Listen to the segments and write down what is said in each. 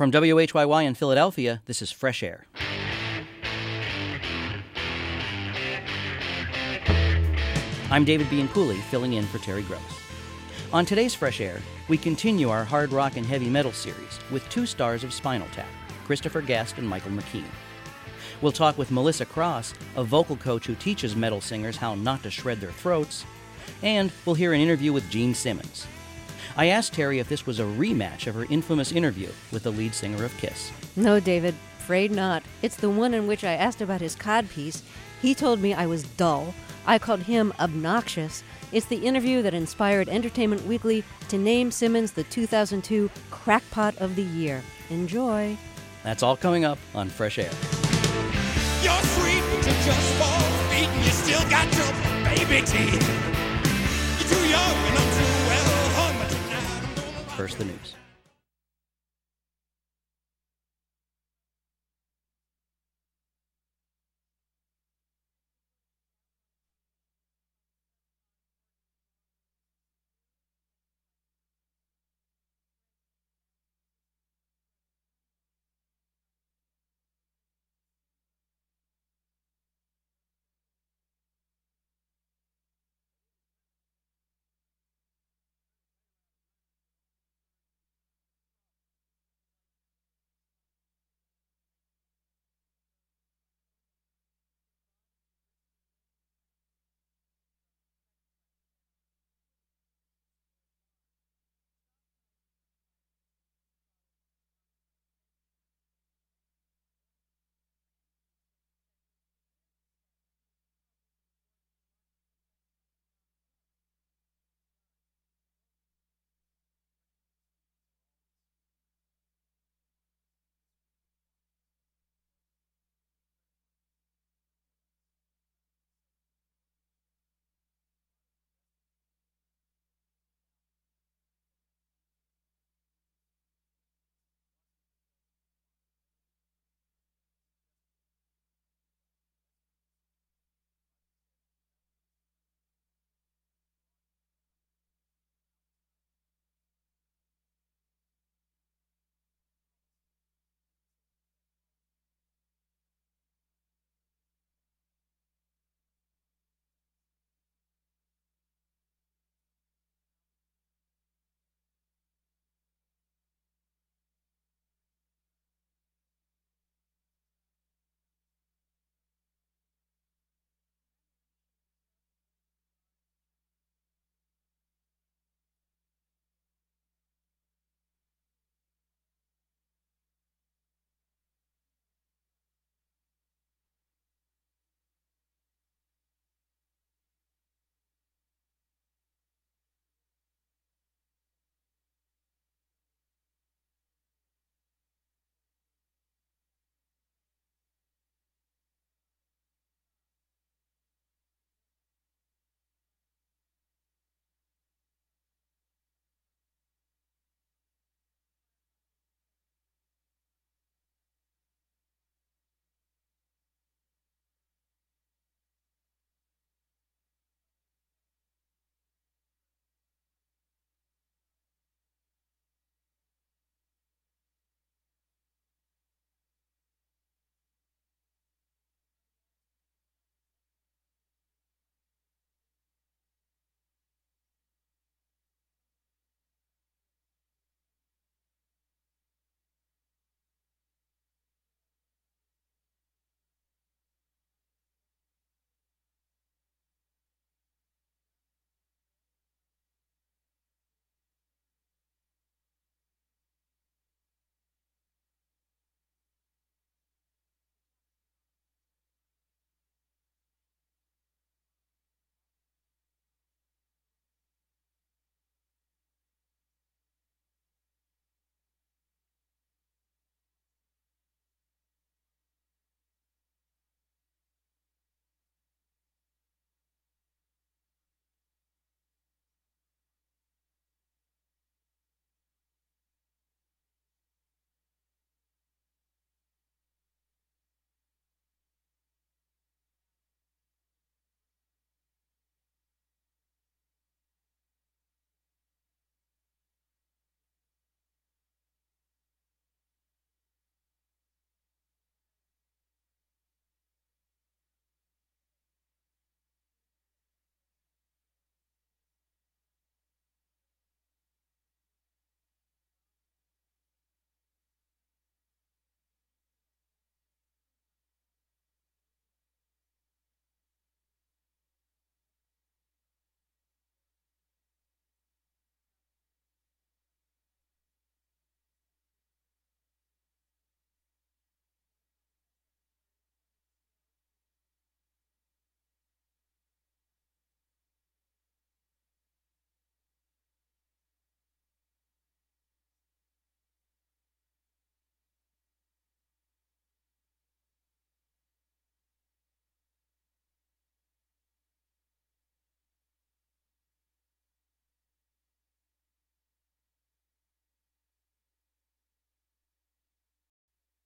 From WHYY in Philadelphia, this is Fresh Air. I'm David Bianculli, filling in for Terry Gross. On today's Fresh Air, we continue our hard rock and heavy metal series with two stars of Spinal Tap, Christopher Guest and Michael McKean. We'll talk with Melissa Cross, a vocal coach who teaches metal singers how not to shred their throats, and we'll hear an interview with Gene Simmons. I asked Terry if this was a rematch of her infamous interview with the lead singer of Kiss. No, David, afraid not. It's the one in which I asked about his codpiece. He told me I was dull. I called him obnoxious. It's the interview that inspired Entertainment Weekly to name Simmons the 2002 Crackpot of the Year. Enjoy. That's all coming up on Fresh Air. You're sweet, but you're just 4 feet, and you still got your baby teeth. You're too young and I'm too well hung, but tonight I'm gonna... First, the news.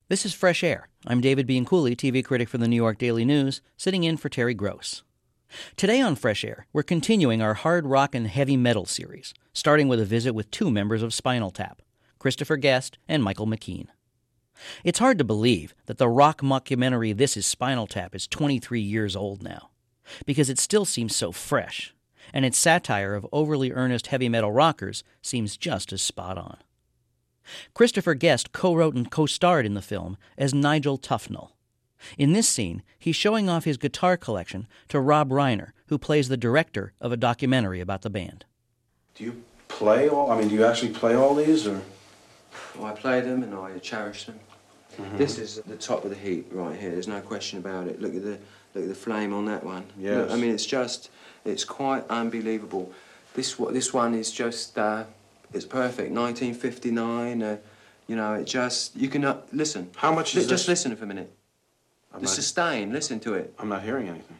This is Fresh Air. I'm David Bianculli, TV critic for the New York Daily News, sitting in for Terry Gross. Today on Fresh Air, we're continuing our hard rock and heavy metal series, starting with a visit with two members of Spinal Tap, Christopher Guest and Michael McKean. It's hard to believe that the rock mockumentary This Is Spinal Tap is 23 years old now, because it still seems so fresh, and its satire of overly earnest heavy metal rockers seems just as spot on. Christopher Guest co-wrote and co-starred in the film as Nigel Tufnell. In this scene, he's showing off his guitar collection to Rob Reiner, who plays the director of a documentary about the band. Do you play do you actually play all these, or? I play them and I cherish them. Mm-hmm. This is the top of the heap right here. There's no question about it. Look at the flame on that one. Yes. Look, I mean, it's quite unbelievable. This one is just it's perfect. 1959. You can listen. How much is this? Just listen for a minute. The sustain. Listen to it. I'm not hearing anything.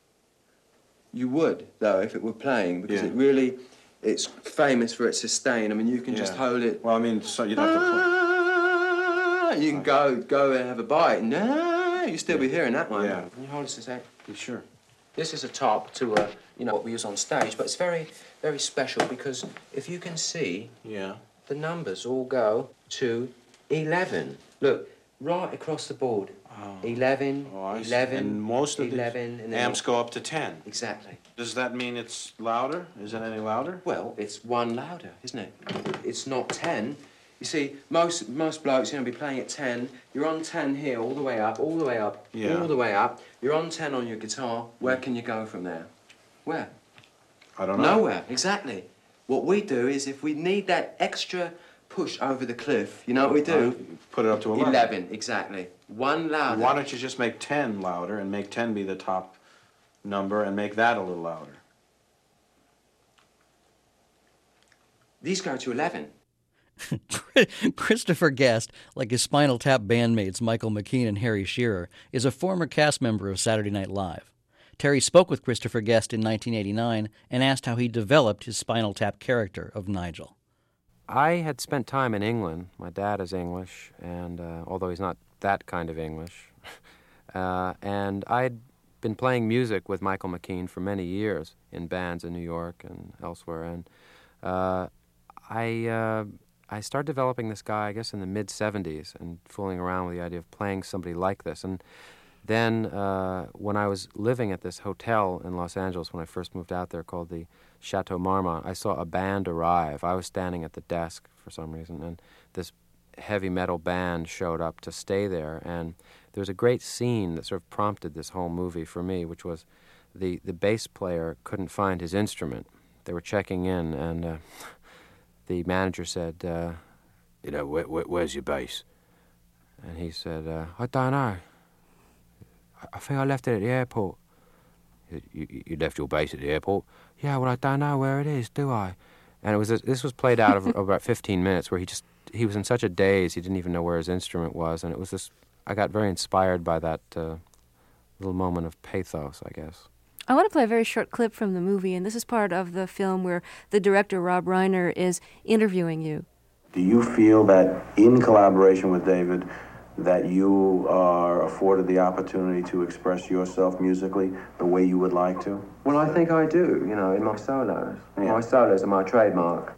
You would though if it were playing, because it's famous for its sustain. I mean, you can just hold it. Well, I mean, so you'd have to play. You can go and have a bite. No, you still be hearing that one. Yeah. Can you hold us a sec? You sure? This is a top to what we use on stage, but it's very, very special because if you can see, the numbers all go to 11. Look, right across the board. 11, 11, and most of 11, the and amps go up to 10. Exactly. Does that mean it's louder? Is it any louder? Well, it's one louder, isn't it? It's not 10. You see, most blokes, be playing at 10. You're on 10 here, all the way up, all the way up, all the way up. You're on 10 on your guitar. Where can you go from there? Where? I don't know. Nowhere, exactly. What we do is if we need that extra push over the cliff, you know what we do? Put it up to 11. 11, exactly. One louder. Why don't you just make 10 louder and make 10 be the top number and make that a little louder? These go to 11. Christopher Guest, like his Spinal Tap bandmates Michael McKean and Harry Shearer, is a former cast member of Saturday Night Live. Terry spoke with Christopher Guest in 1989 and asked how he developed his Spinal Tap character of Nigel. I had spent time in England. My dad is English, and although he's not that kind of English. And I'd been playing music with Michael McKean for many years in bands in New York and elsewhere. And I started developing this guy, I guess, in the mid-'70s and fooling around with the idea of playing somebody like this. And then when I was living at this hotel in Los Angeles when I first moved out there called the Chateau Marmont, I saw a band arrive. I was standing at the desk for some reason, and this heavy metal band showed up to stay there. And there was a great scene that sort of prompted this whole movie for me, which was the bass player couldn't find his instrument. They were checking in, and the manager said, where's your bass? And he said, I don't know. I think I left it at the airport. You left your bass at the airport? Yeah, well, I don't know where it is, do I? And this was played out of about 15 minutes where he was in such a daze he didn't even know where his instrument was. And it was this, I got very inspired by that little moment of pathos, I guess. I want to play a very short clip from the movie, and this is part of the film where the director, Rob Reiner, is interviewing you. Do you feel that in collaboration with David that you are afforded the opportunity to express yourself musically the way you would like to? Well, I think I do, in my solos. Yeah. My solos are my trademark.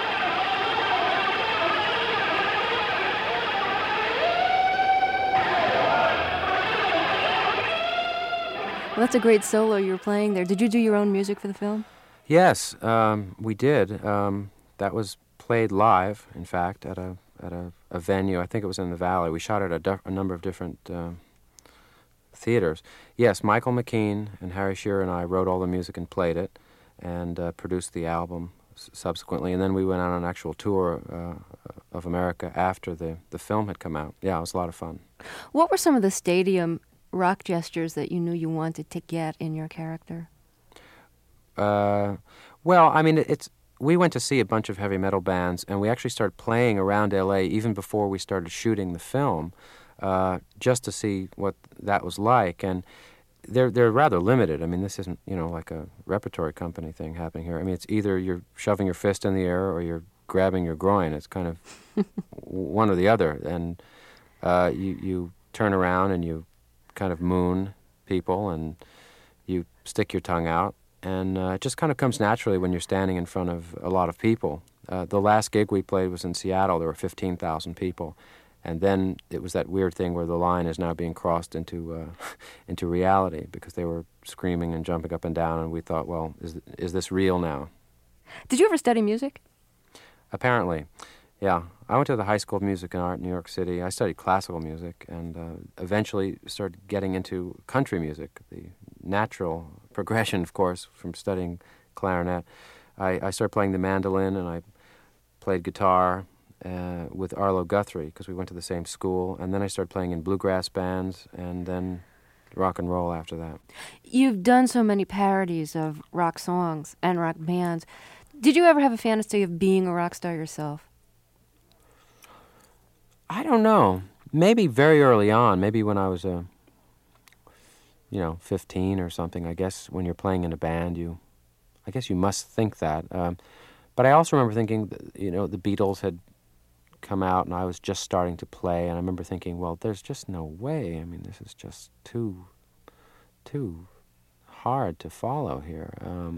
Well, that's a great solo you were playing there. Did you do your own music for the film? Yes, we did. That was played live, in fact, at a venue. I think it was in the Valley. We shot at a number of different theaters. Yes, Michael McKean and Harry Shearer and I wrote all the music and played it, and produced the album subsequently. And then we went on an actual tour of America after the film had come out. Yeah, it was a lot of fun. What were some of the stadium rock gestures that you knew you wanted to get in your character? Well, I mean, we went to see a bunch of heavy metal bands, and we actually started playing around L.A. even before we started shooting the film, just to see what that was like. And they're rather limited. I mean, this isn't, like a repertory company thing happening here. I mean, it's either you're shoving your fist in the air or you're grabbing your groin. It's kind of one or the other. And you turn around and you kind of moon people and you stick your tongue out, and it just kind of comes naturally when you're standing in front of a lot of people. The last gig we played was in Seattle. There were 15,000 people. And then it was that weird thing where the line is now being crossed into into reality, because they were screaming and jumping up and down, and we thought, well, is this real now? Did you ever study music? Apparently, yeah. I went to the High School of Music and Art in New York City. I studied classical music and eventually started getting into country music, the natural progression, of course, from studying clarinet. I started playing the mandolin, and I played guitar with Arlo Guthrie, because we went to the same school, and then I started playing in bluegrass bands, and then rock and roll after that. You've done so many parodies of rock songs and rock bands. Did you ever have a fantasy of being a rock star yourself? I don't know. Maybe very early on, maybe when I was 15 or something. I guess when you're playing in a band, I guess you must think that. But I also remember thinking, the Beatles had come out and I was just starting to play, and I remember thinking, well, there's just no way. I mean, this is just too hard to follow here.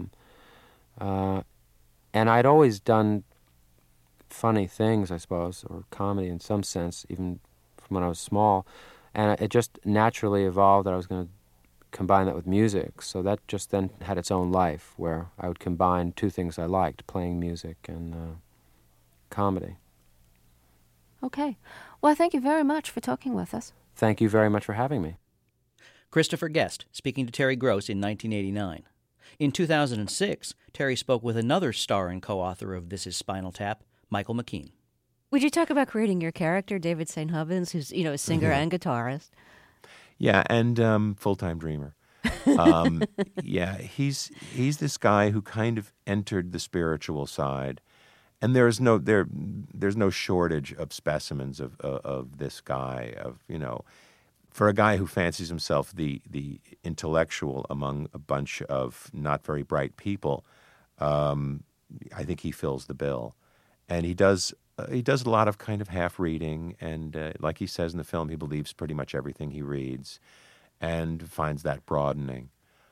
And I'd always done funny things, I suppose, or comedy in some sense, even from when I was small, and it just naturally evolved that I was going to combine that with music. So that just then had its own life, where I would combine two things I liked, playing music and comedy. Okay. Well, thank you very much for talking with us. Thank you very much for having me. Christopher Guest speaking to Terry Gross in 1989. In 2006, Terry spoke with another star and co-author of This Is Spinal Tap, Michael McKean. Would you talk about creating your character, David St. Hubbins, who's, a singer and guitarist? Yeah, and full-time dreamer. Yeah, he's this guy who kind of entered the spiritual side, and there's no shortage of specimens of this guy, for a guy who fancies himself the intellectual among a bunch of not very bright people. I think he fills the bill, and he does a lot of kind of half reading, and like he says in the film, he believes pretty much everything he reads, and finds that broadening.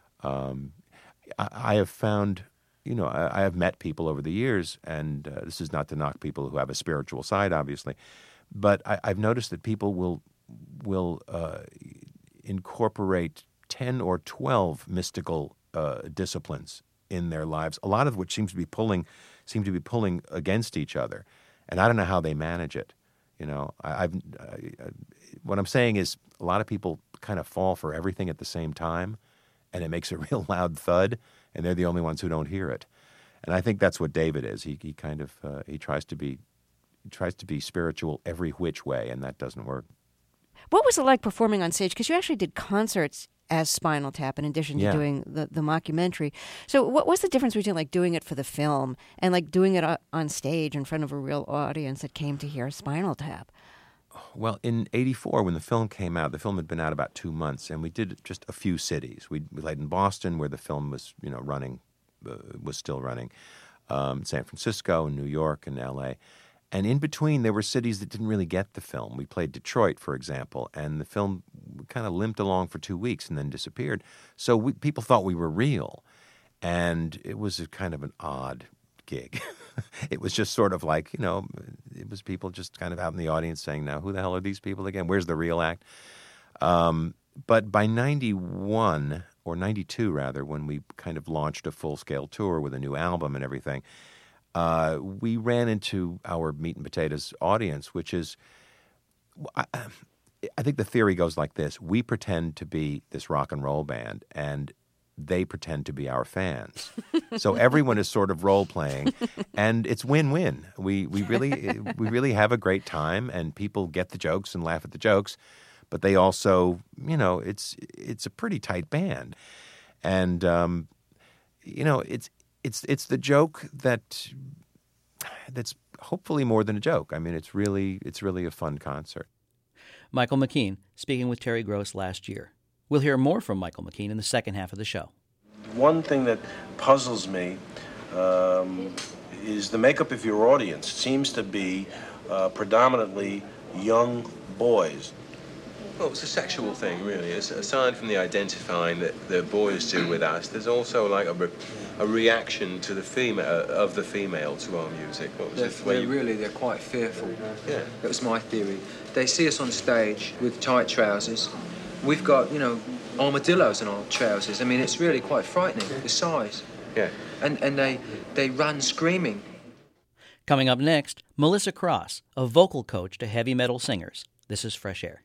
I have found, I have met people over the years, and this is not to knock people who have a spiritual side, obviously, but I've noticed that people will incorporate 10 or 12 mystical disciplines in their lives, a lot of which seem to be pulling against each other, and I don't know how they manage it. What I'm saying is, a lot of people kind of fall for everything at the same time, and it makes a real loud thud, and they're the only ones who don't hear it. And I think that's what David is. He kind of he tries to be spiritual every which way, and that doesn't work. What was it like performing on stage? Because you actually did concerts as Spinal Tap in addition to doing the mockumentary. So what's the difference between doing it for the film and doing it on stage in front of a real audience that came to hear Spinal Tap? Well, in '84, when the film came out, the film had been out about 2 months, and we did just a few cities. We played in Boston, where the film was, was still running, San Francisco and New York and L.A., and in between, there were cities that didn't really get the film. We played Detroit, for example, and the film kind of limped along for 2 weeks and then disappeared. So people thought we were real, and it was a kind of an odd gig. It was just sort of like, it was people just kind of out in the audience saying, now, who the hell are these people again? Where's the real act? But by 91, or 92 rather, when we kind of launched a full-scale tour with a new album and everything, we ran into our meat and potatoes audience, which is, I think the theory goes like this. We pretend to be this rock and roll band, and they pretend to be our fans. So everyone is sort of role-playing, and it's win-win. We really have a great time, and people get the jokes and laugh at the jokes, but they also, it's a pretty tight band. And, it's the joke that's hopefully more than a joke. I mean, it's really a fun concert. Michael McKean speaking with Terry Gross last year. We'll hear more from Michael McKean in the second half of the show. One thing that puzzles me is the makeup of your audience. It seems to be predominantly young boys? Well, it's a sexual thing, really. It's, aside from the identifying that the boys do with us, there's also like a reaction to the female to our music. What was it? They're quite fearful. Yeah. That was my theory. They see us on stage with tight trousers. We've got, armadillos in our trousers. I mean, it's really quite frightening, the size. Yeah. And they run screaming. Coming up next, Melissa Cross, a vocal coach to heavy metal singers. This is Fresh Air.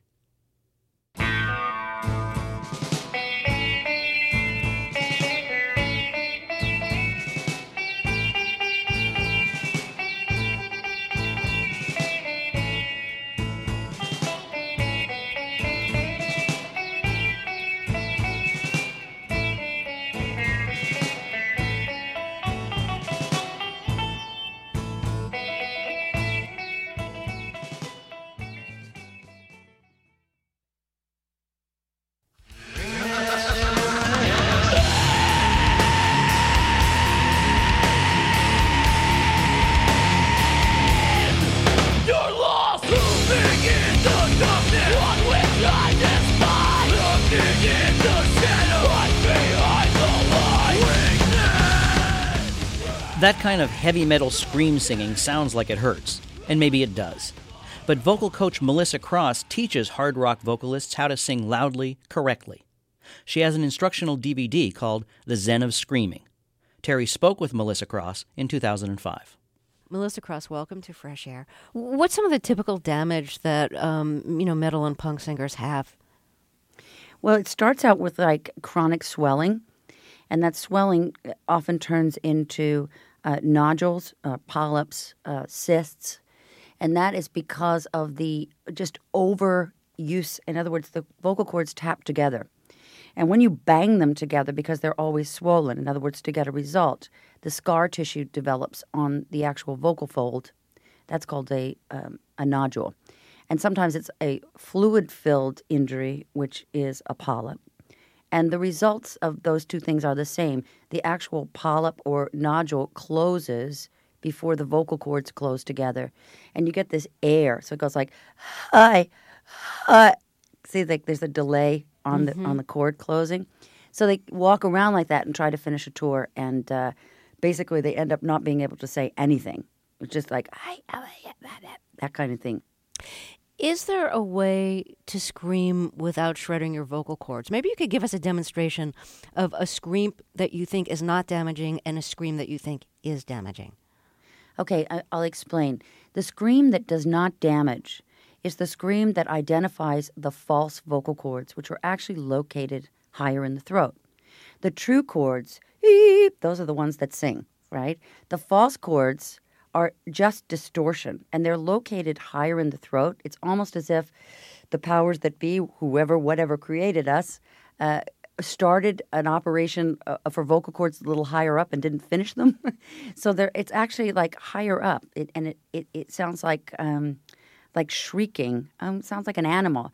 That kind of heavy metal scream singing sounds like it hurts, and maybe it does. But vocal coach Melissa Cross teaches hard rock vocalists how to sing loudly, correctly. She has an instructional DVD called The Zen of Screaming. Terry spoke with Melissa Cross in 2005. Melissa Cross, welcome to Fresh Air. What's some of the typical damage that metal and punk singers have? Well, it starts out with like chronic swelling, and that swelling often turns into nodules, polyps, cysts, and that is because of the just overuse. In other words, the vocal cords tap together. And when you bang them together, because they're always swollen, in other words, to get a result, the scar tissue develops on the actual vocal fold. That's called a nodule. And sometimes it's a fluid-filled injury, which is a polyp. And the results of those two things are the same. The actual polyp or nodule closes before the vocal cords close together. And you get this air. So it goes like, hi. See, like there's a delay on the cord closing. So they walk around like that and try to finish a tour. And basically they end up not being able to say anything. It's just like, that kind of thing. Is there a way to scream without shredding your vocal cords? Maybe you could give us a demonstration of a scream that you think is not damaging and a scream that you think is damaging. Okay, I'll explain. The scream that does not damage is the scream that identifies the false vocal cords, which are actually located higher in the throat. The true cords, those are the ones that sing, right? The false cords are just distortion, and they're located higher in the throat. It's almost as if the powers that be, whoever, whatever created us, started an operation for vocal cords a little higher up and didn't finish them. So it's actually like higher up, it sounds like shrieking. Sounds like an animal.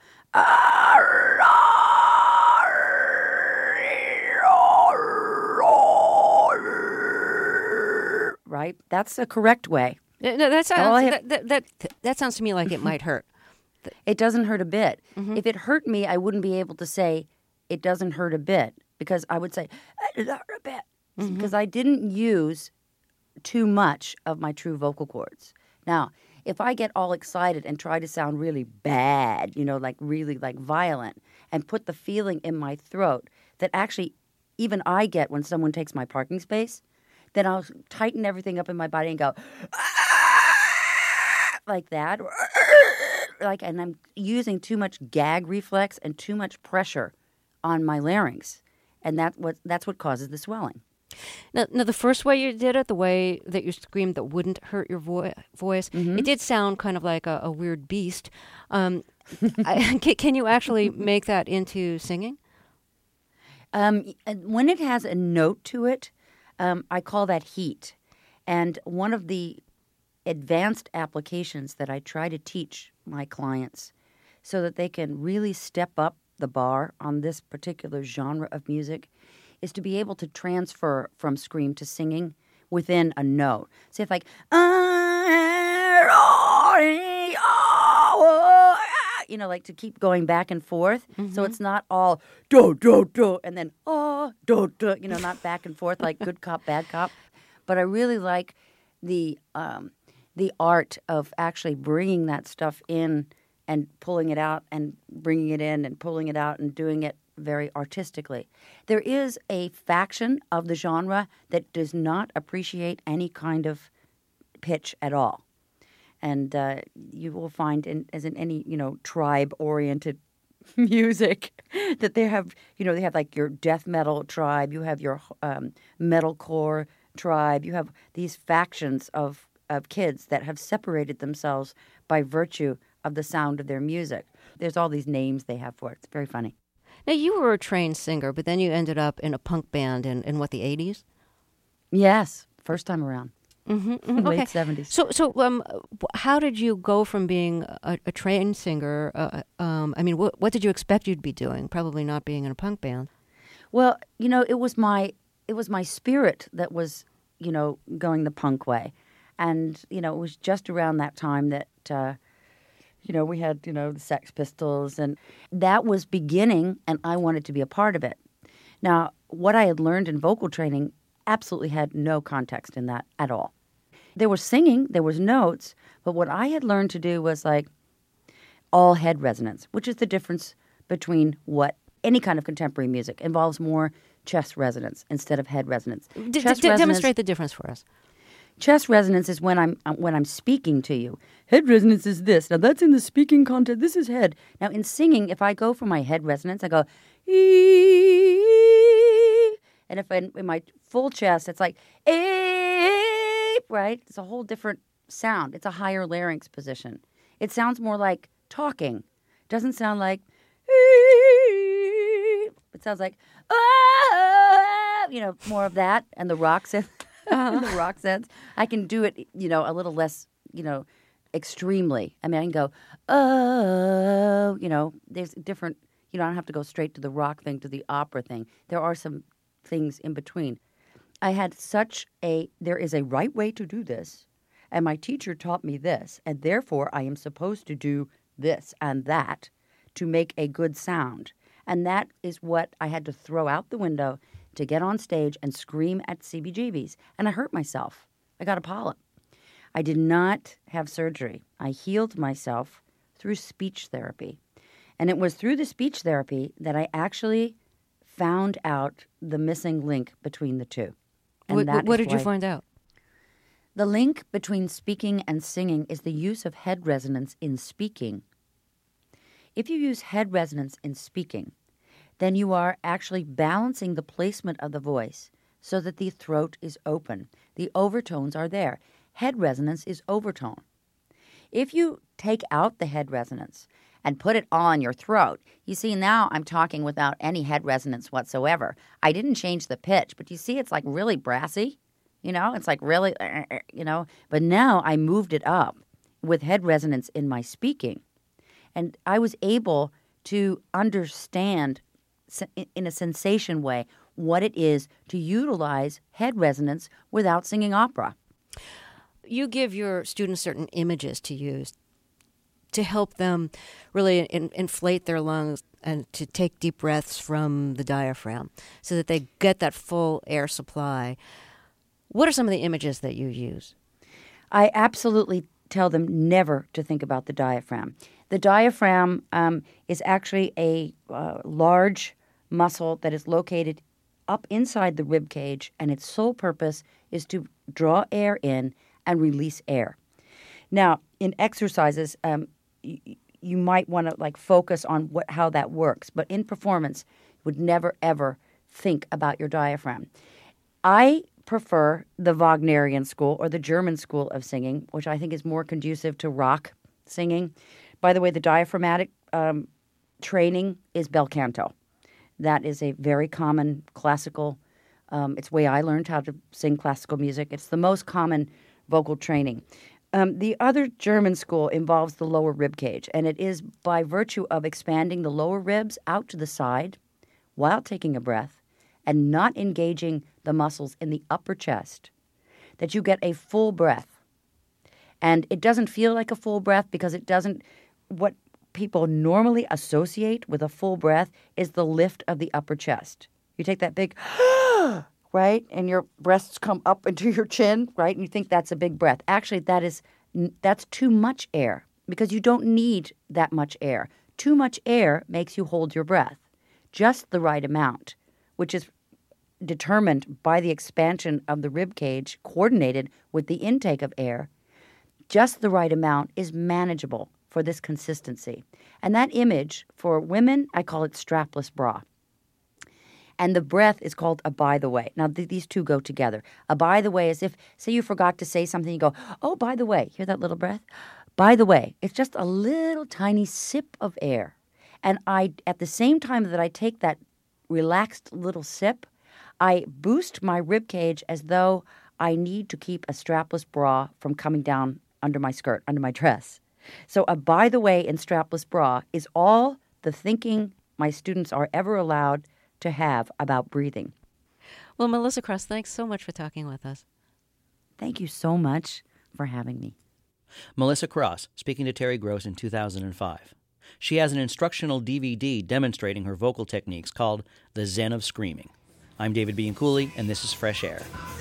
Right? That's the correct way. No, that sounds to me like it might hurt. It doesn't hurt a bit. Mm-hmm. If it hurt me, I wouldn't be able to say it doesn't hurt a bit, because I would say it doesn't hurt a bit, because I didn't use too much of my true vocal cords. Now, if I get all excited and try to sound really bad, like really like violent, and put the feeling in my throat that actually even I get when someone takes my parking space, then I'll tighten everything up in my body and go like that, and I'm using too much gag reflex and too much pressure on my larynx, and that's what causes the swelling. Now, the first way you did it, the way that you screamed that wouldn't hurt your voice, it did sound kind of like a weird beast. Can you actually make that into singing? When it has a note to it, I call that heat. And one of the advanced applications that I try to teach my clients so that they can really step up the bar on this particular genre of music is to be able to transfer from scream to singing within a note. Say if like, like to keep going back and forth. So it's not all do, do, do, and then do, do, not back and forth like good cop, bad cop. But I really like the art of actually bringing that stuff in and pulling it out and bringing it in and pulling it out and doing it very artistically. There is a faction of the genre that does not appreciate any kind of pitch at all. And you will find, as in any, tribe-oriented music, that they have like your death metal tribe, you have your metalcore tribe, you have these factions of kids that have separated themselves by virtue of the sound of their music. There's all these names they have for it. It's very funny. Now, you were a trained singer, but then you ended up in a punk band in what, the 80s? Yes, first time around. Mm-hmm. Late 70s. So, how did you go from being a trained singer? What did you expect you'd be doing? Probably not being in a punk band. Well, it was my spirit that was, going the punk way. And, it was just around that time that, we had, the Sex Pistols, and that was beginning, and I wanted to be a part of it. Now, what I had learned in vocal training absolutely had no context in that at all. There was singing, there was notes, but what I had learned to do was like all head resonance, which is the difference between what any kind of contemporary music involves more chest resonance instead of head resonance. Demonstrate the difference for us. Chest resonance is when I'm speaking to you. Head resonance is this. Now that's in the speaking content. This is head. Now in singing, if I go for my head resonance, I go ee, and if in my full chest, it's like ee, right? It's a whole different sound. It's a higher larynx position. It sounds more like talking. It doesn't sound like ee. It sounds like more of that, and the rock sense. The rock sense. I can do it, a little less, extremely. I mean, I can go, there's different, I don't have to go straight to the rock thing, to the opera thing. There are some things in between. I had there is a right way to do this, and my teacher taught me this, and therefore I am supposed to do this and that to make a good sound. And that is what I had to throw out the window to get on stage and scream at CBGBs. And I hurt myself. I got a polyp. I did not have surgery. I healed myself through speech therapy. And it was through the speech therapy that I actually found out the missing link between the two. And what did you find out? The link between speaking and singing is the use of head resonance in speaking. If you use head resonance in speaking, then you are actually balancing the placement of the voice so that the throat is open. The overtones are there. Head resonance is overtone. If you take out the head resonance and put it on your throat, you see now I'm talking without any head resonance whatsoever. I didn't change the pitch, but you see it's like really brassy, it's like really, but now I moved it up with head resonance in my speaking. And I was able to understand in a sensation way what it is to utilize head resonance without singing opera. You give your students certain images to use to help them really inflate their lungs and to take deep breaths from the diaphragm so that they get that full air supply. What are some of the images that you use? I absolutely tell them never to think about the diaphragm. The diaphragm is actually a large muscle that is located up inside the rib cage, and its sole purpose is to draw air in and release air. Now, in exercises, you might want to focus on how that works, but in performance, you would never ever think about your diaphragm. I prefer the Wagnerian school or the German school of singing, which I think is more conducive to rock singing. By the way, the diaphragmatic training is bel canto. That is a very common classical, it's the way I learned how to sing classical music. It's the most common vocal training. The other German school involves the lower rib cage, and it is by virtue of expanding the lower ribs out to the side while taking a breath and not engaging the muscles in the upper chest that you get a full breath. And it doesn't feel like a full breath because it doesn't, what people normally associate with a full breath is the lift of the upper chest. You take that big, right, and your breasts come up into your chin, right, and you think that's a big breath. Actually, that's too much air because you don't need that much air. Too much air makes you hold your breath, just the right amount, which is determined by the expansion of the rib cage coordinated with the intake of air. Just the right amount is manageable for this consistency. And that image, for women, I call it strapless bra. And the breath is called a by the way. Now, these two go together. A by the way is if, say you forgot to say something, you go, oh, by the way. Hear that little breath? By the way, it's just a little tiny sip of air. And at the same time that I take that relaxed little sip, I boost my rib cage as though I need to keep a strapless bra from coming down under my skirt, under my dress. So a by the way in strapless bra is all the thinking my students are ever allowed to have about breathing. Well, Melissa Cross, thanks so much for talking with us. Thank you so much for having me. Melissa Cross, speaking to Terry Gross in 2005. She has an instructional DVD demonstrating her vocal techniques called The Zen of Screaming. I'm David Bianculli, and this is Fresh Air.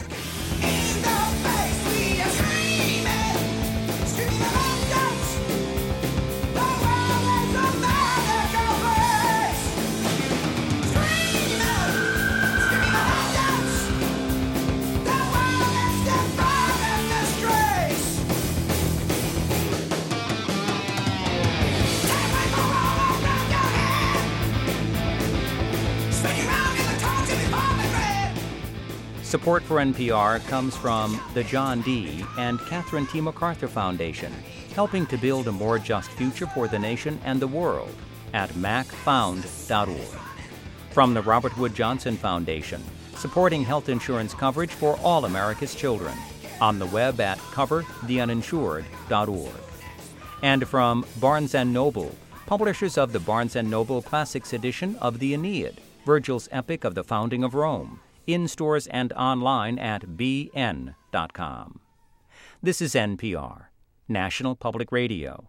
Support for NPR comes from the John D. and Catherine T. MacArthur Foundation, helping to build a more just future for the nation and the world at macfound.org. From the Robert Wood Johnson Foundation, supporting health insurance coverage for all America's children, on the web at covertheuninsured.org. And from Barnes & Noble, publishers of the Barnes & Noble Classics edition of the Aeneid, Virgil's epic of the founding of Rome, in stores and online at bn.com. This is NPR, National Public Radio.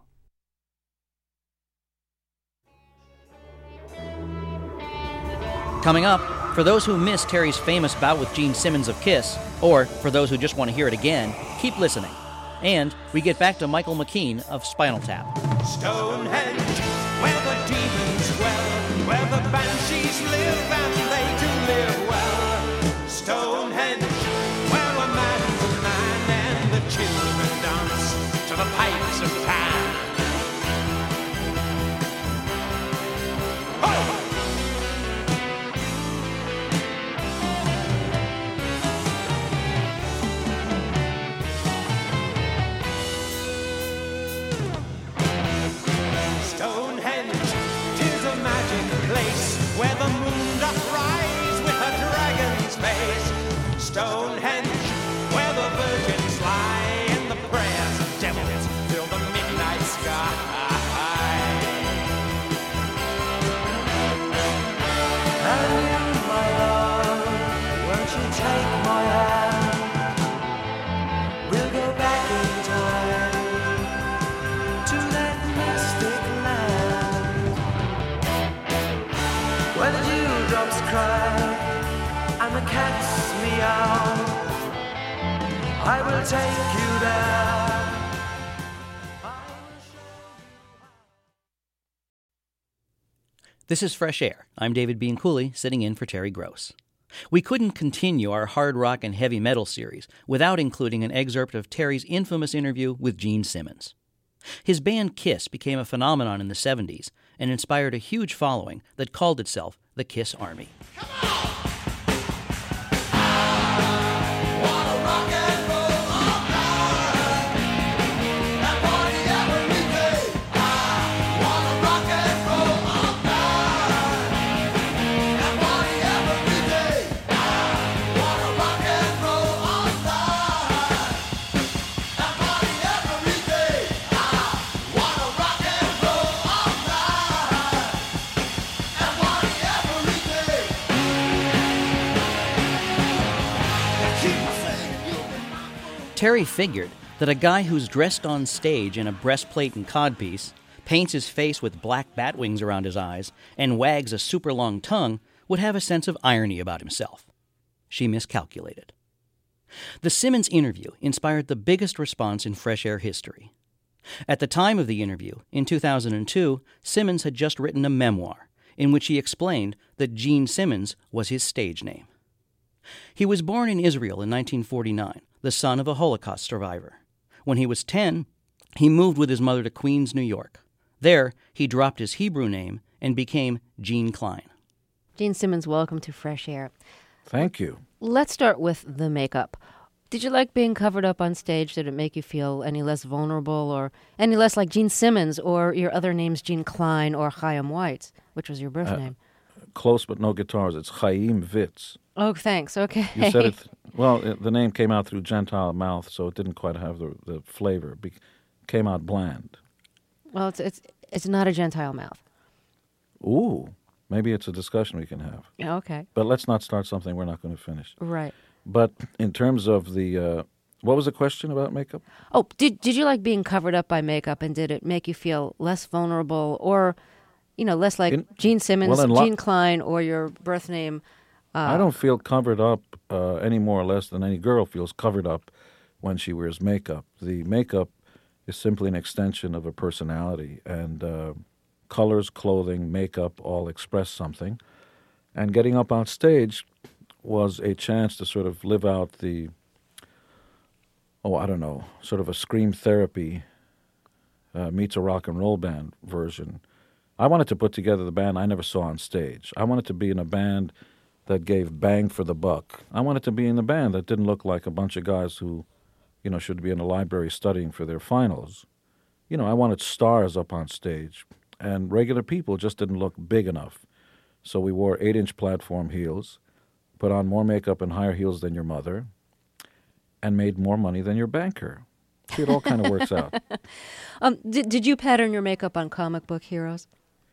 Coming up, for those who missed Terry's famous bout with Gene Simmons of Kiss, or for those who just want to hear it again, keep listening. And we get back to Michael McKean of Spinal Tap. Stonehenge, where the demons dwell, where the banshees live and they do live well. Stonehenge, where a man's a man and the children dance to the pipes of Pan. Oh! Stonehenge, 'tis a magic place where the moon doth rise with a dragon's face. Stonehenge, where the virgins lie and the prayers of devils fill the midnight sky. And my love, won't you take my hand? We'll go back in time to that mystic land where the dewdrops cry and the cats meow. I will take you there. This is Fresh Air. I'm David Bianculli, sitting in for Terry Gross. We couldn't continue our hard rock and heavy metal series without including an excerpt of Terry's infamous interview with Gene Simmons. His band Kiss became a phenomenon in the 70s and inspired a huge following that called itself the Kiss Army. Terry figured that a guy who's dressed on stage in a breastplate and codpiece, paints his face with black bat wings around his eyes, and wags a super long tongue would have a sense of irony about himself. She miscalculated. The Simmons interview inspired the biggest response in Fresh Air history. At the time of the interview, in 2002, Simmons had just written a memoir in which he explained that Gene Simmons was his stage name. He was born in Israel in 1949, the son of a Holocaust survivor. When he was 10, he moved with his mother to Queens, New York. There, he dropped his Hebrew name and became Gene Klein. Gene Simmons, welcome to Fresh Air. Thank you. Let's start with the makeup. Did you like being covered up on stage? Did it make you feel any less vulnerable or any less like Gene Simmons or your other names, Gene Klein or Chaim Weitz, which was your birth name? Close but no guitars. It's Chaim Witz. Oh, thanks. Okay. You said it. Well, the name came out through Gentile mouth, so it didn't quite have the flavor. It came out bland. Well, it's not a Gentile mouth. Ooh, maybe it's a discussion we can have. Okay. But let's not start something we're not going to finish. Right. But in terms of the, what was the question about makeup? Oh, did you like being covered up by makeup, and did it make you feel less vulnerable or, less like Gene Simmons, Gene Klein, or your birth name? I don't feel covered up any more or less than any girl feels covered up when she wears makeup. The makeup is simply an extension of a personality, and colors, clothing, makeup all express something. And getting up on stage was a chance to sort of live out the, sort of a scream therapy meets a rock and roll band version. I wanted to put together the band I never saw on stage. I wanted to be in a band that gave bang for the buck. I wanted to be in a band that didn't look like a bunch of guys who, should be in a library studying for their finals. I wanted stars up on stage, and regular people just didn't look big enough. So we wore 8-inch platform heels, put on more makeup and higher heels than your mother, and made more money than your banker. See, it all kind of works out. Did you pattern your makeup on comic book heroes?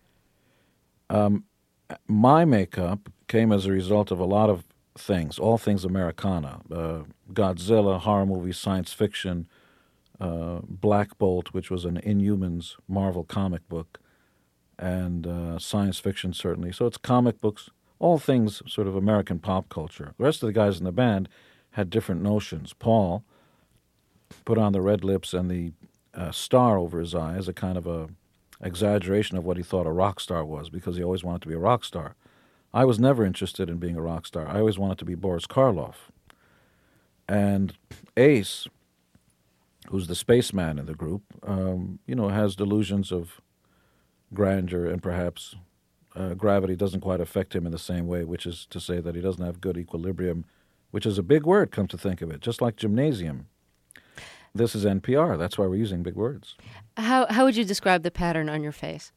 My makeup came as a result of a lot of things, all things Americana. Godzilla, horror movies, science fiction, Black Bolt, which was an Inhumans Marvel comic book, and science fiction, certainly. So it's comic books, all things sort of American pop culture. The rest of the guys in the band had different notions. Paul put on the red lips and the star over his eye as a kind of a exaggeration of what he thought a rock star was, because he always wanted to be a rock star. I was never interested in being a rock star. I always wanted to be Boris Karloff. And Ace, who's the spaceman in the group, has delusions of grandeur, and perhaps gravity doesn't quite affect him in the same way, which is to say that he doesn't have good equilibrium, which is a big word, come to think of it, just like gymnasium. This is NPR. That's why we're using big words. How would you describe the pattern on your face?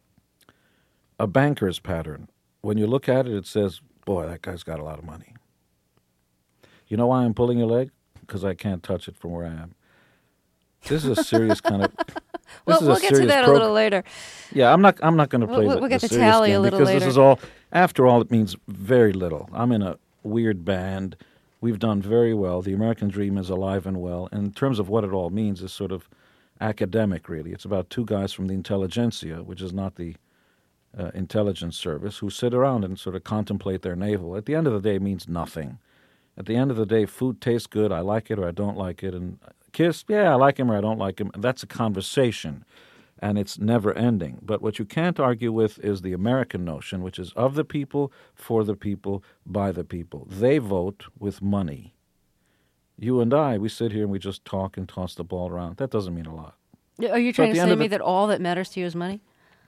A banker's pattern. When you look at it, it says, boy, that guy's got a lot of money. You know why I'm pulling your leg? Because I can't touch it from where I am. This is a serious kind of... We'll get to that a little later. Yeah, I'm not going to play we'll get the the tally a little because later. This is all, after all, it means very little. I'm in a weird band. We've done very well. The American dream is alive and well. And in terms of what it all means, is sort of academic, really. It's about two guys from the intelligentsia, which is not the intelligence service, who sit around and sort of contemplate their navel. At the end of the day, it means nothing. At the end of the day, food tastes good, I like it or I don't like it, and kiss, yeah, I like him or I don't like him. And that's a conversation, and it's never ending. But what you can't argue with is the American notion, which is of the people, for the people, by the people. They vote with money. You and I, we sit here and we just talk and toss the ball around. That doesn't mean a lot. Are you trying to say to me that all that matters to you is money?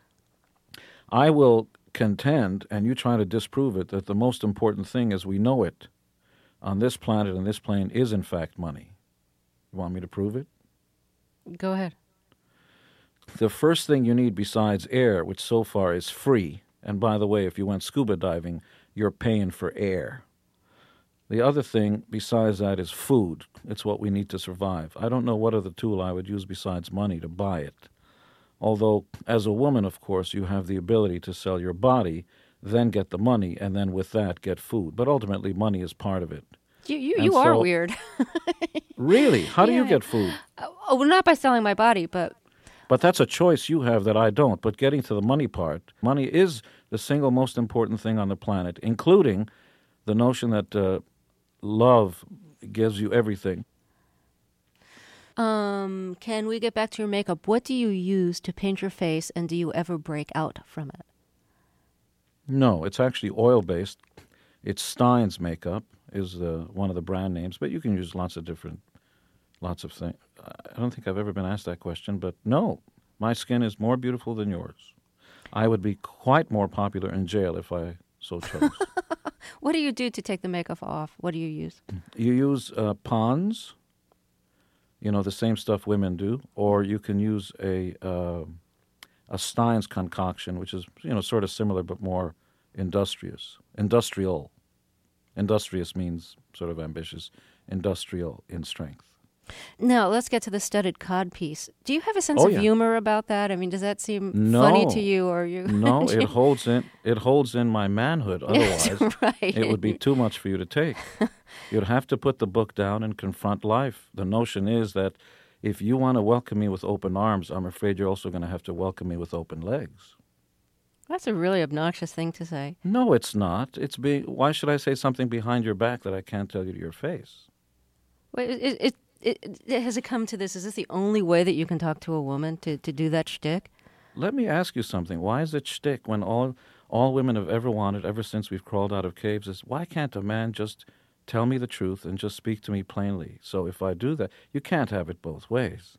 I will contend, and you try to disprove it, that the most important thing as we know it on this planet and this plane is in fact money. You want me to prove it? Go ahead. The first thing you need besides air, which so far is free, and by the way, if you went scuba diving, you're paying for air. The other thing besides that is food. It's what we need to survive. I don't know what other tool I would use besides money to buy it. Although, as a woman, of course, you have the ability to sell your body, then get the money, and then with that get food. But ultimately, money is part of it. You are weird. Really? How do you get food? Well, not by selling my body, but But that's a choice you have that I don't. But getting to the money part, money is the single most important thing on the planet, including the notion that love gives you everything. Can we get back to your makeup? What do you use to paint your face, and do you ever break out from it? No, it's actually oil-based. It's Stein's makeup is one of the brand names, but you can use lots of things. I don't think I've ever been asked that question, but no, my skin is more beautiful than yours. I would be quite more popular in jail if I so chose. What do you do to take the makeup off? What do you use? You use Pond's, the same stuff women do, or you can use a Stein's concoction, which is, sort of similar but more industrial. Industrious means sort of ambitious, industrial in strength. Now, let's get to the studded codpiece. Do you have a sense of humor about that? I mean, does that seem funny to you, or you? No, it holds in my manhood. Otherwise, right. It would be too much for you to take. You'd have to put the book down and confront life. The notion is that if you want to welcome me with open arms, I'm afraid you're also going to have to welcome me with open legs. That's a really obnoxious thing to say. No, it's not. Why should I say something behind your back that I can't tell you to your face? Wait, has it come to this? Is this the only way that you can talk to a woman, to do that shtick? Let me ask you something. Why is it shtick when all women have ever wanted, ever since we've crawled out of caves, is why can't a man just tell me the truth and just speak to me plainly? So if I do that, you can't have it both ways.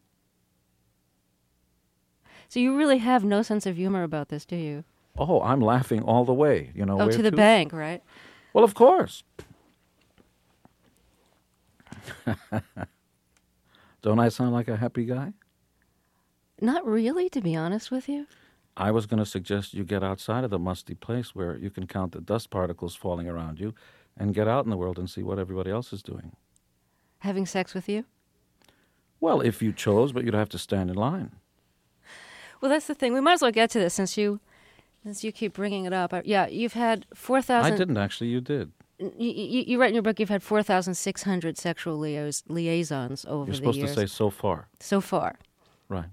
So you really have no sense of humor about this, do you? Oh, I'm laughing all the way. To the bank, right? Well, of course. Don't I sound like a happy guy? Not really, to be honest with you. I was going to suggest you get outside of the musty place where you can count the dust particles falling around you and get out in the world and see what everybody else is doing. Having sex with you? Well, if you chose, but you'd have to stand in line. Well, that's the thing. We might as well get to this since you keep bringing it up. Yeah, you've had 4,000... I didn't, actually. You did. You write in your book you've had 4,600 sexual liaisons over the years. You're supposed to say so far. So far. Right.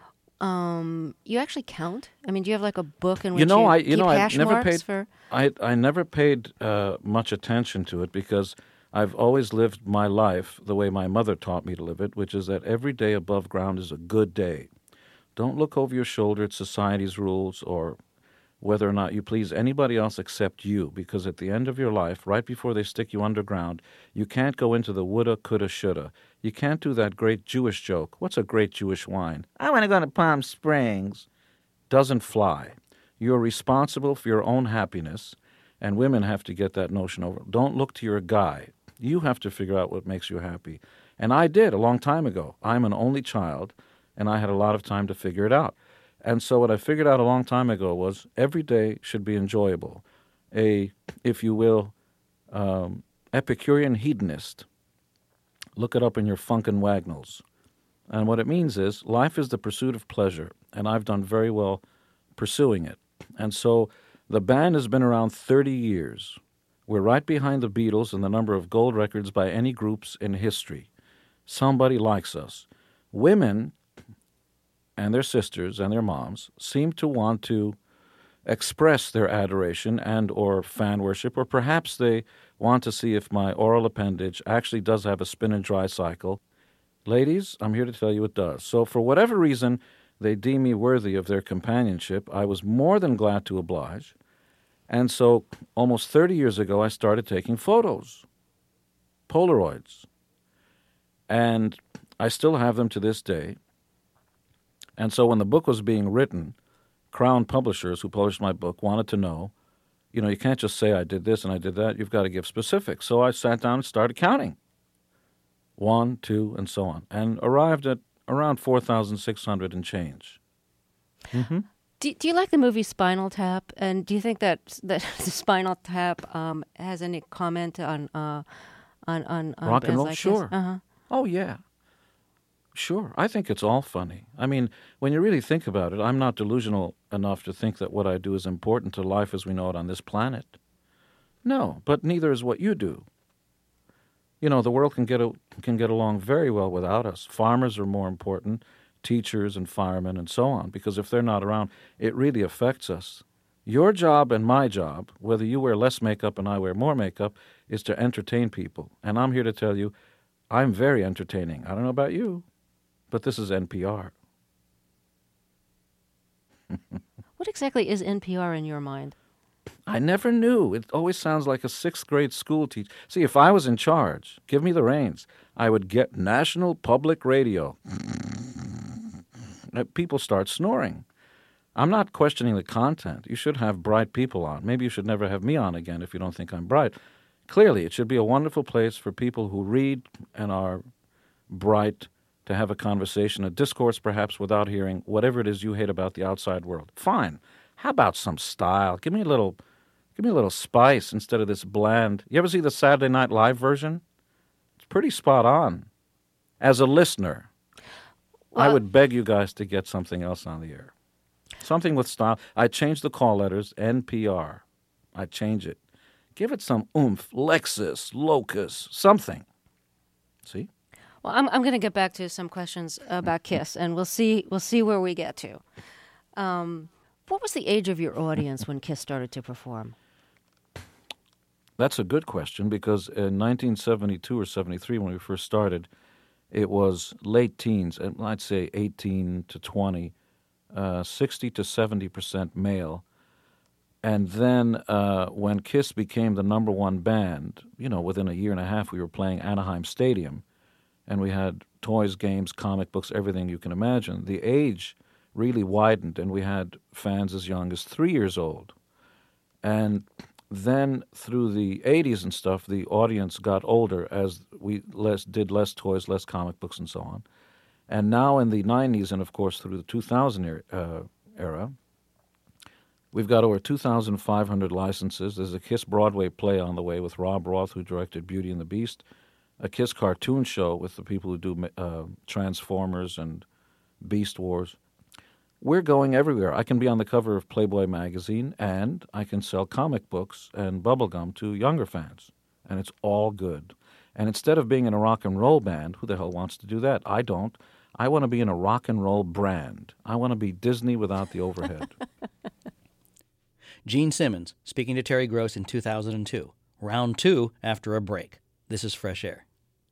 You actually count? I mean, do you have like a book in which you keep hash marks for... I never paid much attention to it because I've always lived my life the way my mother taught me to live it, which is that every day above ground is a good day. Don't look over your shoulder at society's rules or whether or not you please anybody else except you, because at the end of your life, right before they stick you underground, you can't go into the woulda, coulda, shoulda. You can't do that great Jewish joke. What's a great Jewish wine? I want to go to Palm Springs. Doesn't fly. You're responsible for your own happiness, and women have to get that notion over. Don't look to your guy. You have to figure out what makes you happy. And I did a long time ago. I'm an only child, and I had a lot of time to figure it out. And so what I figured out a long time ago was every day should be enjoyable. A, if you will, Epicurean hedonist. Look it up in your Funkin' Wagnalls. And what it means is life is the pursuit of pleasure, and I've done very well pursuing it. And so the band has been around 30 years. We're right behind the Beatles in the number of gold records by any groups in history. Somebody likes us. Women and their sisters and their moms seem to want to express their adoration and or fan worship, or perhaps they want to see if my oral appendage actually does have a spin and dry cycle. Ladies, I'm here to tell you it does. So for whatever reason they deem me worthy of their companionship, I was more than glad to oblige. And so almost 30 years ago I started taking photos, Polaroids. And I still have them to this day. And so when the book was being written, Crown Publishers, who published my book, wanted to know, you can't just say I did this and I did that. You've got to give specifics. So I sat down and started counting. 1, 2, and so on. And arrived at around 4,600 and change. Mm-hmm. Do you like the movie Spinal Tap? And do you think that the Spinal Tap has any comment on rock and roll? Like sure. Uh-huh. Oh, yeah. Sure. I think it's all funny. I mean, when you really think about it, I'm not delusional enough to think that what I do is important to life as we know it on this planet. No, but neither is what you do. The world can get along very well without us. Farmers are more important teachers and firemen and so on, because if they're not around, it really affects us. Your job and my job, whether you wear less makeup and I wear more makeup, is to entertain people. And I'm here to tell you, I'm very entertaining. I don't know about you, but this is NPR. What exactly is NPR in your mind? I never knew. It always sounds like a sixth-grade school teacher. See, if I was in charge, give me the reins, I would get National Public Radio. People start snoring. I'm not questioning the content. You should have bright people on. Maybe you should never have me on again if you don't think I'm bright. Clearly, it should be a wonderful place for people who read and are bright to have a conversation, a discourse perhaps without hearing whatever it is you hate about the outside world. Fine. How about some style? Give me a little spice instead of this bland. You ever see the Saturday Night Live version? It's pretty spot on. As a listener, I would beg you guys to get something else on the air. Something with style. I change the call letters, NPR. I change it. Give it some oomph, Lexus, Locus, something. See? Well, I'm going to get back to some questions about Kiss, and we'll see where we get to. What was the age of your audience when Kiss started to perform? That's a good question, because in 1972 or 73, when we first started, it was late teens, and I'd say 18 to 20, 60 to 70% male. And then when Kiss became the number one band, within a year and a half, we were playing Anaheim Stadium, and we had toys, games, comic books, everything you can imagine. The age really widened, and we had fans as young as 3 years old. And then through the 80s and stuff, the audience got older as we did less toys, less comic books, and so on. And now in the 90s, and of course through the 2000 era, we've got over 2,500 licenses. There's a Kiss Broadway play on the way with Rob Roth, who directed Beauty and the Beast, a Kiss cartoon show with the people who do Transformers and Beast Wars. We're going everywhere. I can be on the cover of Playboy magazine, and I can sell comic books and bubblegum to younger fans, and it's all good. And instead of being in a rock and roll band, who the hell wants to do that? I don't. I want to be in a rock and roll brand. I want to be Disney without the overhead. Gene Simmons speaking to Terry Gross in 2002. Round 2 after a break. This is Fresh Air.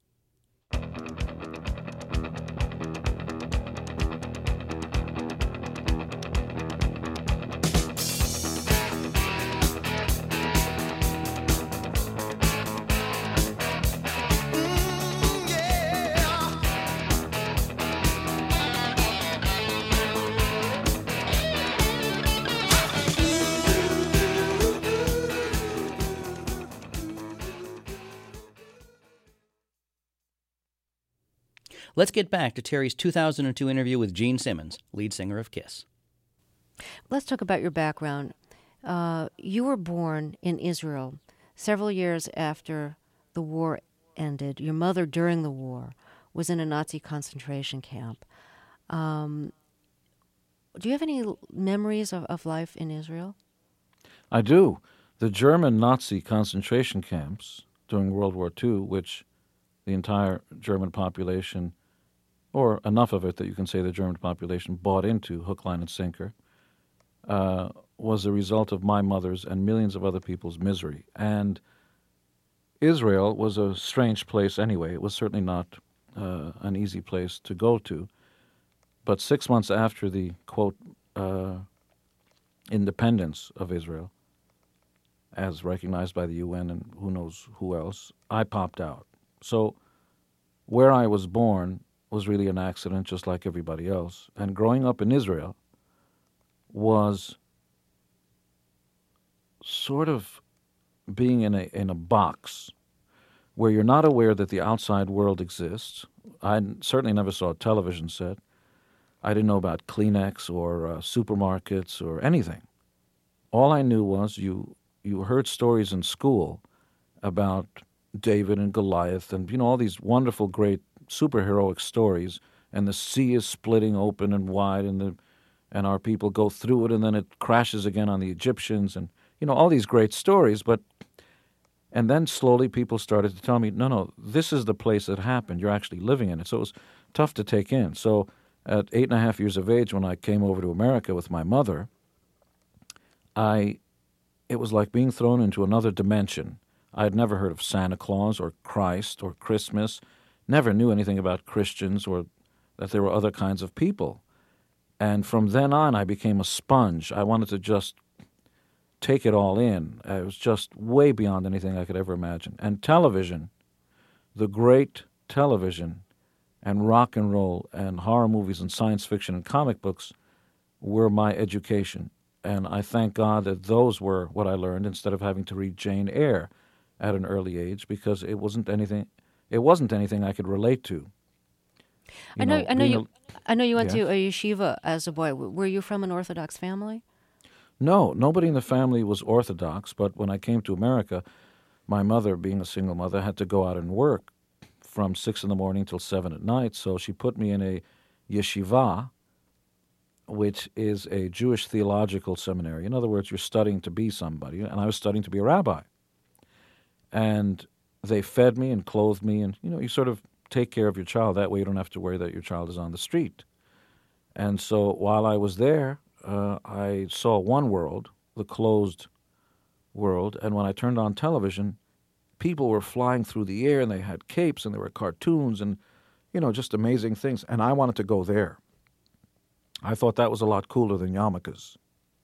Let's get back to Terry's 2002 interview with Gene Simmons, lead singer of Kiss. Let's talk about your background. You were born in Israel several years after the war ended. Your mother, during the war, was in a Nazi concentration camp. Do you have any memories of life in Israel? I do. The German Nazi concentration camps during World War II, which the entire German population, or enough of it that you can say the German population bought into hook, line, and sinker, was a result of my mother's and millions of other people's misery. And Israel was a strange place anyway. It was certainly not an easy place to go to. But 6 months after the, quote, independence of Israel, as recognized by the UN and who knows who else, I popped out. So where I was born was really an accident, just like everybody else. And growing up in Israel was sort of being in a box where you're not aware that the outside world exists. I certainly never saw a television set. I didn't know about Kleenex or supermarkets or anything. All I knew was you heard stories in school about David and Goliath and, all these wonderful, great superheroic stories, and the sea is splitting open and wide, and our people go through it, and then it crashes again on the Egyptians, and, all these great stories. And then slowly people started to tell me, no, this is the place that happened. You're actually living in it. So it was tough to take in. So At 8.5 years of age, when I came over to America with my mother, it was like being thrown into another dimension. I had never heard of Santa Claus or Christ or Christmas, never knew anything about Christians or that there were other kinds of people. And from then on, I became a sponge. I wanted to just take it all in. It was just way beyond anything I could ever imagine. And television, the great television, and rock and roll and horror movies and science fiction and comic books were my education. And I thank God that those were what I learned instead of having to read Jane Eyre at an early age, because it wasn't anything I could relate to. I know you went to a yeshiva as a boy. Were you from an Orthodox family? No, nobody in the family was Orthodox, but when I came to America, my mother, being a single mother, had to go out and work from 6 in the morning till 7 at night, so she put me in a yeshiva, which is a Jewish theological seminary. In other words, you're studying to be somebody, and I was studying to be a rabbi. And they fed me and clothed me, and, you sort of take care of your child. That way you don't have to worry that your child is on the street. And so while I was there, I saw one world, the closed world, and when I turned on television, people were flying through the air, and they had capes, and there were cartoons, and, just amazing things. And I wanted to go there. I thought that was a lot cooler than yarmulkes.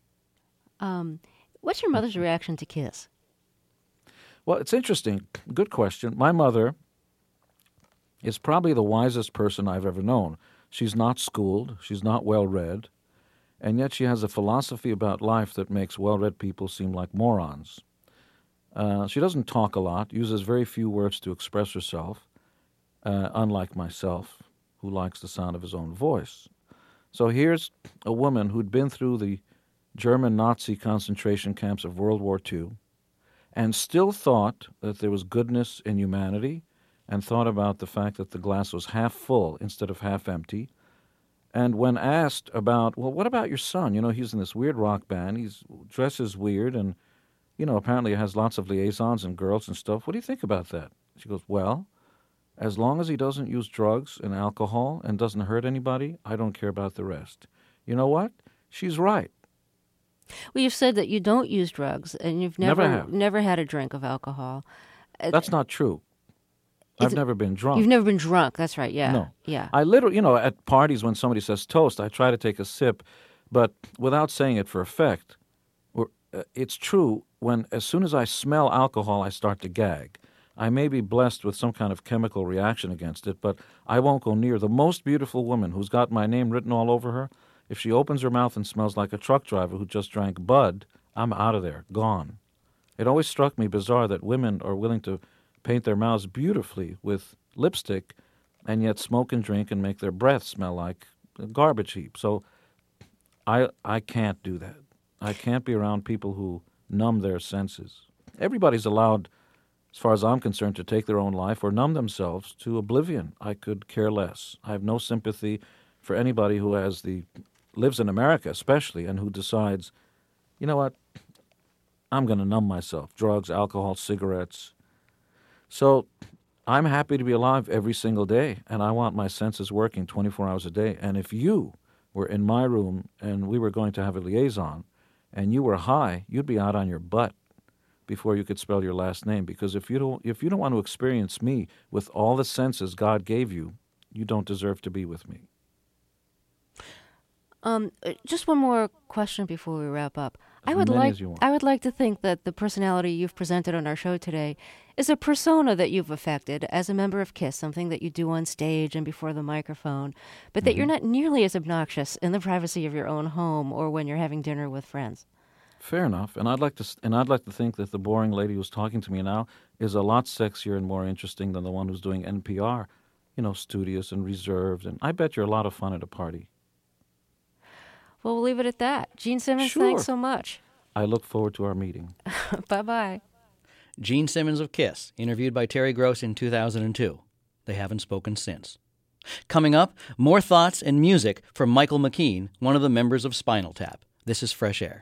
What's your mother's reaction to Kiss? Well, it's interesting. Good question. My mother is probably the wisest person I've ever known. She's not schooled. She's not well-read. And yet she has a philosophy about life that makes well-read people seem like morons. She doesn't talk a lot, uses very few words to express herself, unlike myself, who likes the sound of his own voice. So here's a woman who'd been through the German Nazi concentration camps of World War II and still thought that there was goodness in humanity, and thought about the fact that the glass was half full instead of half empty. And when asked about, well, what about your son? He's in this weird rock band. He dresses weird and, apparently has lots of liaisons and girls and stuff. What do you think about that? She goes, well, as long as he doesn't use drugs and alcohol and doesn't hurt anybody, I don't care about the rest. You know what? She's right. Well, you've said that you don't use drugs, and you've never had a drink of alcohol. That's not true. I've never been drunk. You've never been drunk. That's right. Yeah. No. Yeah. I literally, at parties when somebody says toast, I try to take a sip, but without saying it for effect. It's true. As soon as I smell alcohol, I start to gag. I may be blessed with some kind of chemical reaction against it, but I won't go near the most beautiful woman who's got my name written all over her. If she opens her mouth and smells like a truck driver who just drank Bud, I'm out of there, gone. It always struck me bizarre that women are willing to paint their mouths beautifully with lipstick and yet smoke and drink and make their breath smell like a garbage heap. So I can't do that. I can't be around people who numb their senses. Everybody's allowed, as far as I'm concerned, to take their own life or numb themselves to oblivion. I could care less. I have no sympathy for anybody who lives in America especially, and who decides, you know what, I'm going to numb myself. Drugs, alcohol, cigarettes. So I'm happy to be alive every single day, and I want my senses working 24 hours a day. And if you were in my room and we were going to have a liaison and you were high, you'd be out on your butt before you could spell your last name, because if you don't want to experience me with all the senses God gave you, you don't deserve to be with me. Just one more question before we wrap up. I would like to think that the personality you've presented on our show today is a persona that you've affected as a member of KISS, something that you do on stage and before the microphone, but that you're not nearly as obnoxious in the privacy of your own home or when you're having dinner with friends. Fair enough, and I'd like to think that the boring lady who's talking to me now is a lot sexier and more interesting than the one who's doing NPR, studious and reserved, and I bet you're a lot of fun at a party. Well, we'll leave it at that. Gene Simmons, Sure. Thanks so much. I look forward to our meeting. Bye-bye. Gene Simmons of KISS, interviewed by Terry Gross in 2002. They haven't spoken since. Coming up, more thoughts and music from Michael McKean, one of the members of Spinal Tap. This is Fresh Air.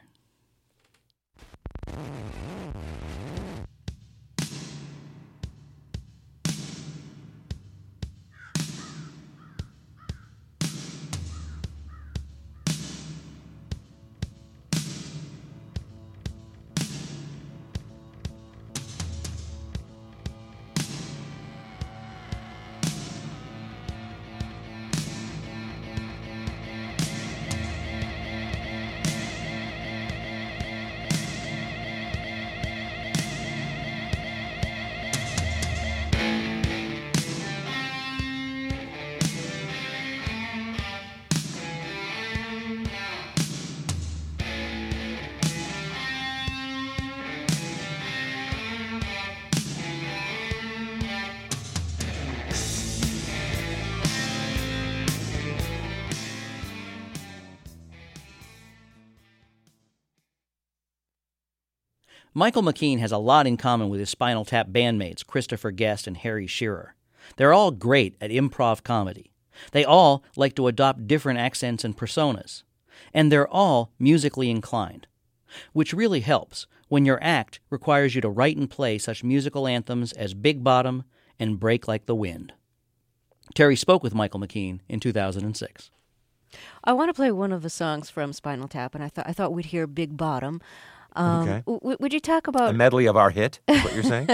Michael McKean has a lot in common with his Spinal Tap bandmates Christopher Guest and Harry Shearer. They're all great at improv comedy. They all like to adopt different accents and personas. And they're all musically inclined, which really helps when your act requires you to write and play such musical anthems as Big Bottom and Break Like the Wind. Terry spoke with Michael McKean in 2006. I want to play one of the songs from Spinal Tap, and I thought we'd hear Big Bottom. Okay. Would you talk about... A medley of our hit, is what you're saying?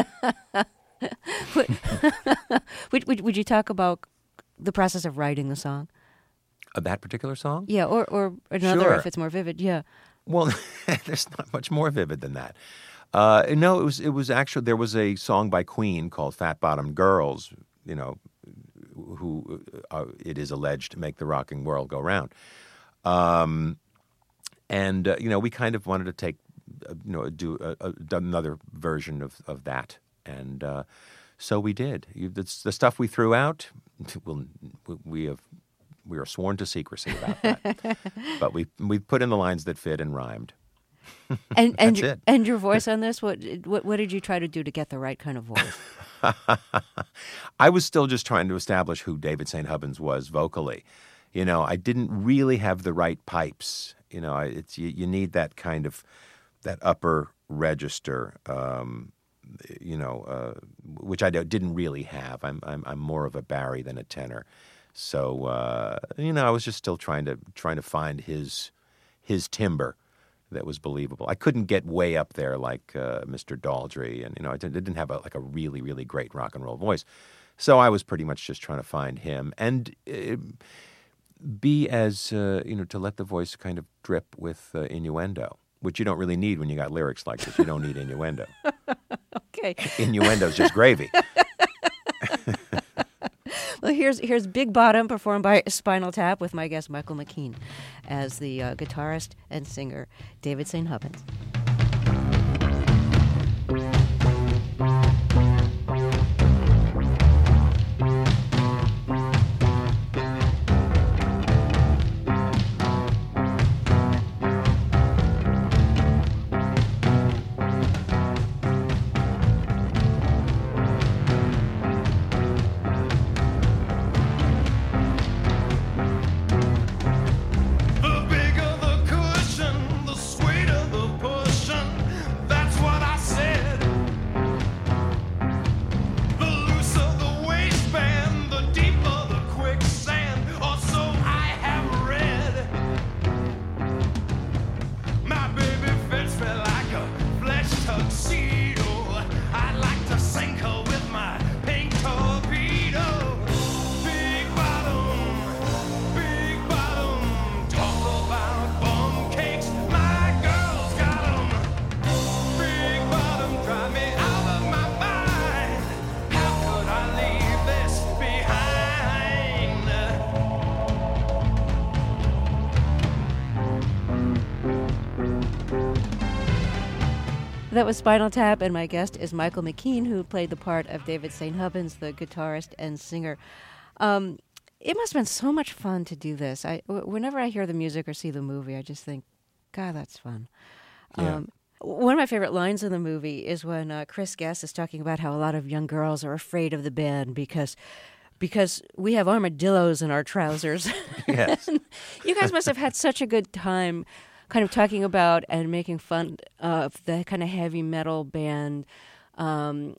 would you talk about the process of writing the song? That particular song? Yeah, or another Sure. if it's more vivid, yeah. Well, there's not much more vivid than that. No, it was actually, there was a song by Queen called Fat Bottom Girls, you know, who it is alleged make the rocking world go round. You know, we kind of wanted to take, do another version of that. And so we did. The stuff we threw out, we are sworn to secrecy about that. But we put in the lines that fit and rhymed. And That's it. And your voice on this, what did you try to do to get the right kind of voice? I was still just trying to establish who David St. Hubbins was vocally. You know, I didn't really have the right pipes. You know, you need that kind of, that upper register, which I didn't really have. I'm more of a Barry than a tenor. So, I was just still trying to find his timbre that was believable. I couldn't get way up there like Mr. Daldry, and I didn't have a really, really great rock and roll voice. So I was pretty much just trying to find him and be as to let the voice kind of drip with innuendo, which you don't really need when you got lyrics like this. You don't need innuendo. Okay, innuendo's just gravy. Well, here's Big Bottom performed by Spinal Tap with my guest Michael McKean as the guitarist and singer David St. Hubbins. The bigger the cushion, the sweeter the pushing. That's what I said. The looser the waistband, the deeper the quicksand, or so I have read. My baby fits me like a flesh tuxedo. I like to sink her with my pink torpedo. Big bottom, talk about bum cakes. My girl's got 'em. Big bottom, drive me out of my mind. How could I leave this behind? That was Spinal Tap, and my guest is Michael McKean, who played the part of David St. Hubbins, the guitarist and singer. It must have been so much fun to do this. Whenever I hear the music or see the movie, I just think, God, that's fun. Yeah. One of my favorite lines in the movie is when Chris Guest is talking about how a lot of young girls are afraid of the band because we have armadillos in our trousers. Yes. You guys must have had such a good time kind of talking about and making fun of the kind of heavy metal band Fan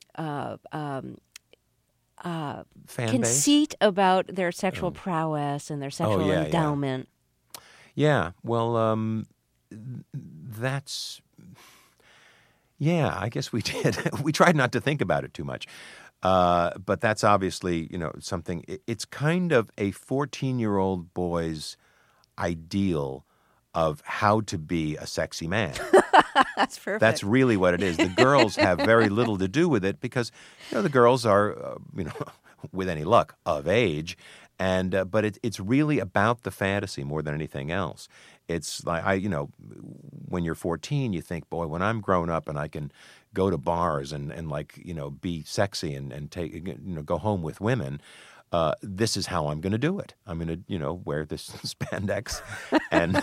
conceit about their sexual prowess and their sexual endowment. Yeah, well, that's... Yeah, I guess we did. We tried not to think about it too much. But that's obviously, something... It's kind of a 14-year-old boy's ideal of how to be a sexy man. That's perfect. That's really what it is. The girls have very little to do with it because, the girls are, with any luck, of age. And but it's really about the fantasy more than anything else. It's like, when you're 14, you think, boy, when I'm grown up and I can go to bars and be sexy and take, go home with women, this is how I'm going to do it. I'm going to, wear this spandex and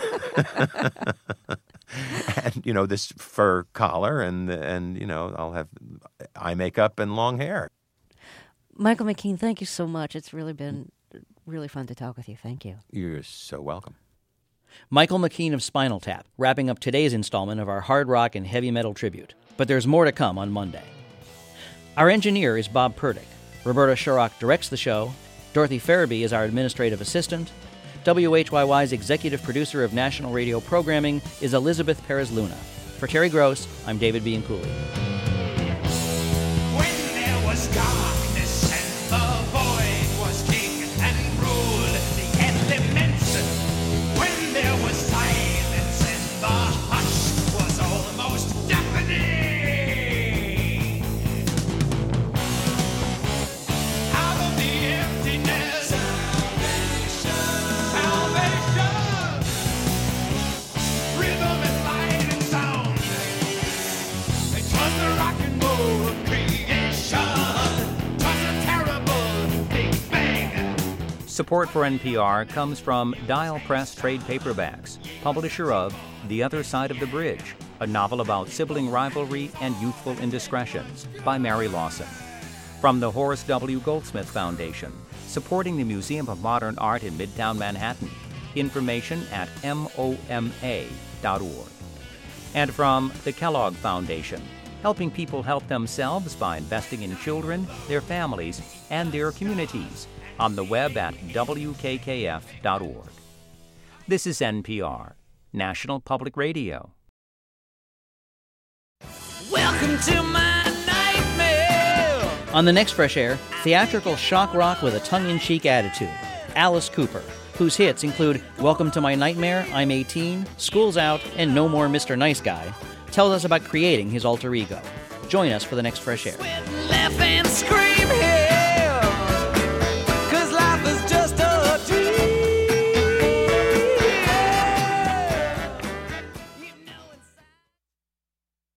and this fur collar and I'll have eye makeup and long hair. Michael McKean, thank you so much. It's really been really fun to talk with you. Thank you. You're so welcome. Michael McKean of Spinal Tap, wrapping up today's installment of our hard rock and heavy metal tribute. But there's more to come on Monday. Our engineer is Bob Purdick. Roberta Shurrock directs the show. Dorothy Farabee is our administrative assistant. WHYY's executive producer of national radio programming is Elizabeth Perez-Luna. For Terry Gross, I'm David B. Cooley. When there was darkness and the void was king and ruled the elements, when there was silence and the hush was almost deafening, out of the emptiness, salvation, rhythm and light and sound. It was the rock and roll of creation. It was a terrible big bang. Support for NPR comes from Dial Press Trade Paperbacks, publisher of The Other Side of the Bridge, a novel about sibling rivalry and youthful indiscretions by Mary Lawson. From the Horace W. Goldsmith Foundation, supporting the Museum of Modern Art in Midtown Manhattan. Information at MOMA.org. And from the Kellogg Foundation, helping people help themselves by investing in children, their families, and their communities. On the web at WKKF.org. This is NPR, National Public Radio. Welcome to my nightmare. On the next Fresh Air, theatrical shock rock with a tongue-in-cheek attitude. Alice Cooper, whose hits include Welcome to My Nightmare, I'm 18, School's Out, and No More Mr. Nice Guy, tells us about creating his alter ego. Join us for the next Fresh Air. Laugh and scream here.